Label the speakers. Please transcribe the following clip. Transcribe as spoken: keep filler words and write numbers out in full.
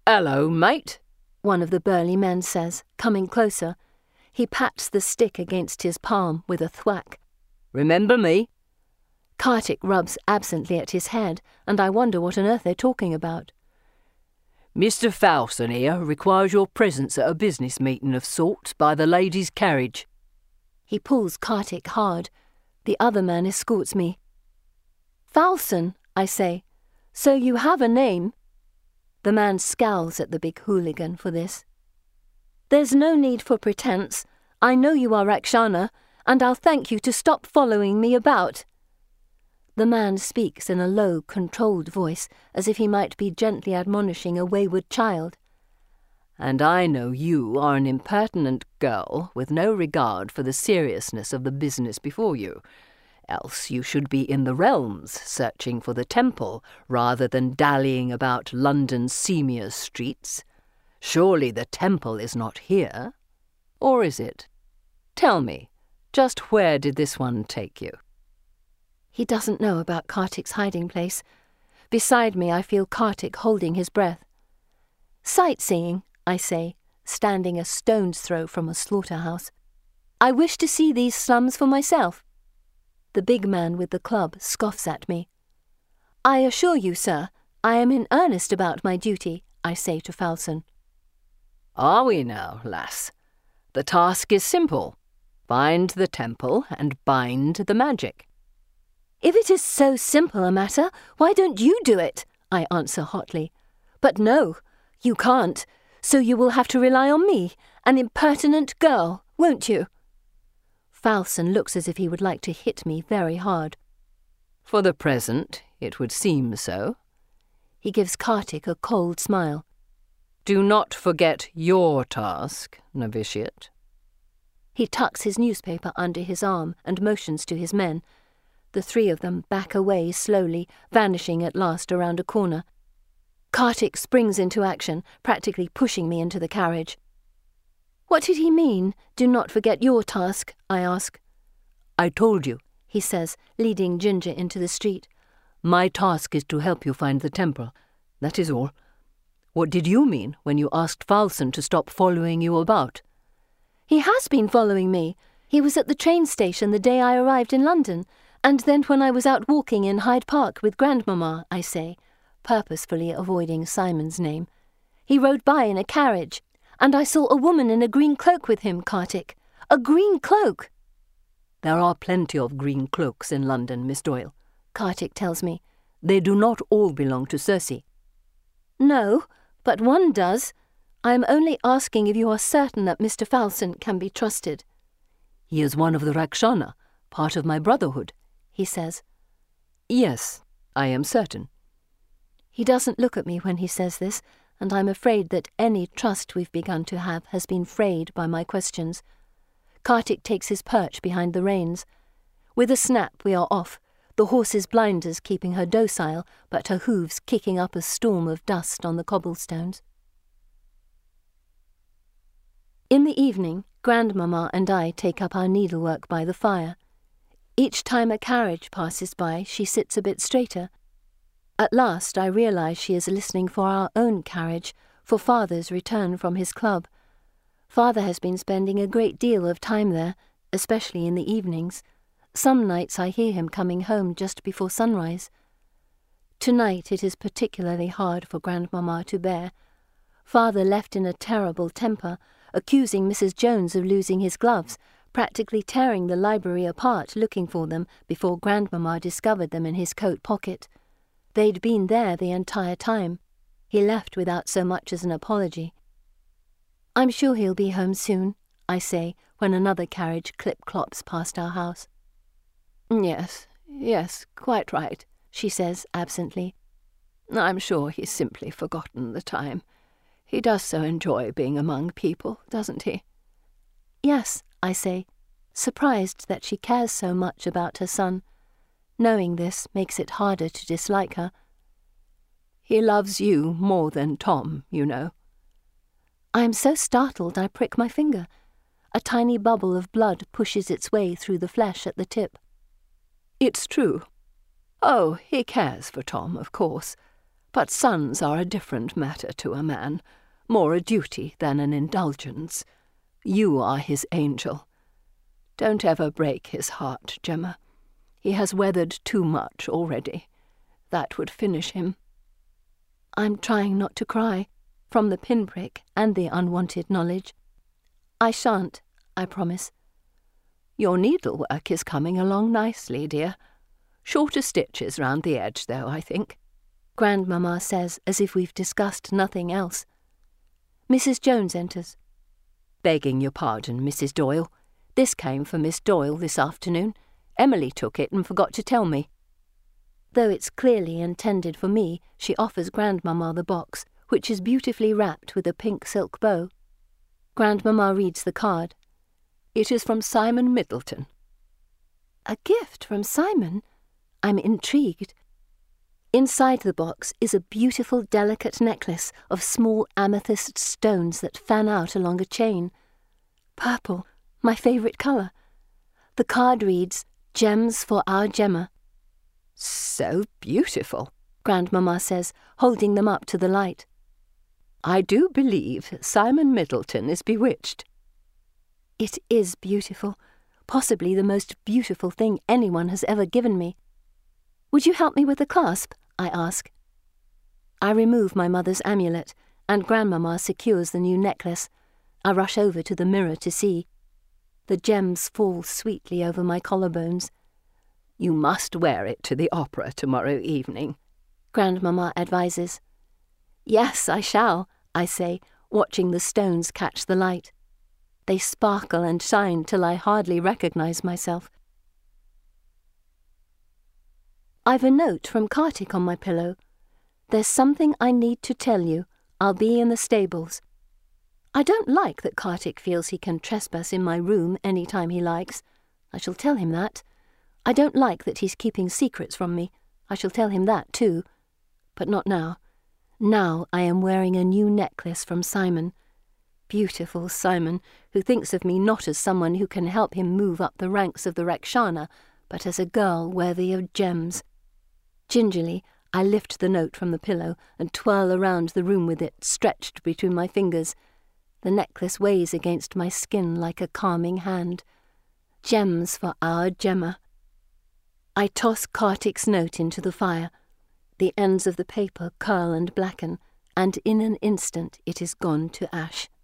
Speaker 1: "Hello, mate,"
Speaker 2: one of the burly men says, coming closer. He pats the stick against his palm with a thwack.
Speaker 1: "Remember me?"
Speaker 2: Kartik rubs absently at his head, and I wonder what on earth they're talking about.
Speaker 1: "Mister Fowson here requires your presence at a business meeting of sorts by the ladies' carriage."
Speaker 2: He pulls Kartik hard. The other man escorts me. "Fowson," I say. "So you have a name?" The man scowls at the big hooligan for this. "There's no need for pretense. I know you are Rakshana, and I'll thank you to stop following me about." The man speaks in a low, controlled voice, as if he might be gently admonishing a wayward child.
Speaker 1: "And I know you are an impertinent girl with no regard for the seriousness of the business before you. Else you should be in the realms searching for the temple rather than dallying about London's seamier streets. Surely the temple is not here? Or is it? Tell me, just where did this one take you?"
Speaker 2: He doesn't know about Kartik's hiding place. Beside me I feel Kartik holding his breath. "Sightseeing," I say, standing a stone's throw from a slaughterhouse. "I wish to see these slums for myself." The big man with the club scoffs at me. "I assure you, sir, I am in earnest about my duty," I say to Fowson.
Speaker 1: "Are we now, lass? The task is simple. Find the temple and bind the magic."
Speaker 2: "If it is so simple a matter, why don't you do it?" I answer hotly. "But no, you can't, so you will have to rely on me, an impertinent girl, won't you?" Fowson looks as if he would like to hit me very hard.
Speaker 1: "For the present, it would seem so."
Speaker 2: He gives Kartik a cold smile.
Speaker 1: "Do not forget your task, novitiate."
Speaker 2: He tucks his newspaper under his arm and motions to his men. The three of them back away slowly, vanishing at last around a corner. Kartik springs into action, practically pushing me into the carriage. "What did he mean, do not forget your task?" I ask.
Speaker 1: "I told you,"
Speaker 2: he says, leading Ginger into the street.
Speaker 1: "My task is to help you find the temple. That is all. What did you mean when you asked Fowson to stop following you about?"
Speaker 2: "He has been following me. He was at the train station the day I arrived in London, and then when I was out walking in Hyde Park with Grandmamma," I say, purposefully avoiding Simon's name. "He rode by in a carriage, and I saw a woman in a green cloak with him, Kartik. A green cloak!"
Speaker 1: "There are plenty of green cloaks in London, Miss Doyle,"
Speaker 2: Kartik tells me.
Speaker 1: "They do not all belong to Circe."
Speaker 2: "No, but one does. I am only asking if you are certain that Mister Fowson can be trusted."
Speaker 1: "He is one of the Rakshana, part of my brotherhood," he says. "Yes, I am certain."
Speaker 2: He doesn't look at me when he says this, and I'm afraid that any trust we've begun to have has been frayed by my questions. Kartik takes his perch behind the reins. With a snap we are off, the horse's blinders keeping her docile, but her hooves kicking up a storm of dust on the cobblestones. In the evening, Grandmamma and I take up our needlework by the fire. Each time a carriage passes by, she sits a bit straighter. At last I realise she is listening for our own carriage, for Father's return from his club. Father has been spending a great deal of time there, especially in the evenings. Some nights I hear him coming home just before sunrise. Tonight it is particularly hard for Grandmamma to bear. Father left in a terrible temper, accusing Missus Jones of losing his gloves, practically tearing the library apart looking for them before Grandmamma discovered them in his coat pocket. They'd been there the entire time. He left without so much as an apology. "I'm sure he'll be home soon," I say, when another carriage clip-clops past our house.
Speaker 1: "Yes, yes, quite right," she says absently. "I'm sure he's simply forgotten the time. He does so enjoy being among people, doesn't he?"
Speaker 2: "Yes," I say, surprised that she cares so much about her son. Knowing this makes it harder to dislike her.
Speaker 1: "He loves you more than Tom, you know."
Speaker 2: I am so startled I prick my finger. A tiny bubble of blood pushes its way through the flesh at the tip.
Speaker 1: "It's true. Oh, he cares for Tom, of course. But sons are a different matter to a man, more a duty than an indulgence. You are his angel. Don't ever break his heart, Gemma. He has weathered too much already. That would finish him."
Speaker 2: I'm trying not to cry, from the pinprick and the unwanted knowledge. I shan't, I promise.
Speaker 1: "Your needlework is coming along nicely, dear. Shorter stitches round the edge, though, I think,"
Speaker 2: Grandmamma says, as if we've discussed nothing else. Missus Jones enters.
Speaker 1: "Begging your pardon, Missus Doyle. This came for Miss Doyle this afternoon. Emily took it and forgot to tell me."
Speaker 2: Though it's clearly intended for me, she offers Grandmamma the box, which is beautifully wrapped with a pink silk bow. Grandmamma reads the card.
Speaker 1: "It is from Simon Middleton."
Speaker 2: A gift from Simon? I'm intrigued. Inside the box is a beautiful, delicate necklace of small amethyst stones that fan out along a chain. Purple, my favourite colour. The card reads, "Gems for our Gemma."
Speaker 1: "So beautiful,"
Speaker 2: Grandmamma says, holding them up to the light.
Speaker 1: "I do believe Simon Middleton is bewitched."
Speaker 2: It is beautiful, possibly the most beautiful thing anyone has ever given me. "Would you help me with the clasp?" I ask. I remove my mother's amulet, and Grandmamma secures the new necklace. I rush over to the mirror to see. The gems fall sweetly over my collarbones.
Speaker 1: "You must wear it to the opera tomorrow evening,"
Speaker 2: Grandmamma advises. "Yes, I shall," I say, watching the stones catch the light. They sparkle and shine till I hardly recognise myself. I've a note from Kartik on my pillow. "There's something I need to tell you. I'll be in the stables." I don't like that Kartik feels he can trespass in my room any time he likes. I shall tell him that. I don't like that he's keeping secrets from me. I shall tell him that too. But not now. Now I am wearing a new necklace from Simon. Beautiful Simon, who thinks of me not as someone who can help him move up the ranks of the Rakshana, but as a girl worthy of gems. Gingerly, I lift the note from the pillow and twirl around the room with it, stretched between my fingers. The necklace weighs against my skin like a calming hand. Gems for our Gemma. I toss Kartik's note into the fire. The ends of the paper curl and blacken, and in an instant it is gone to ash.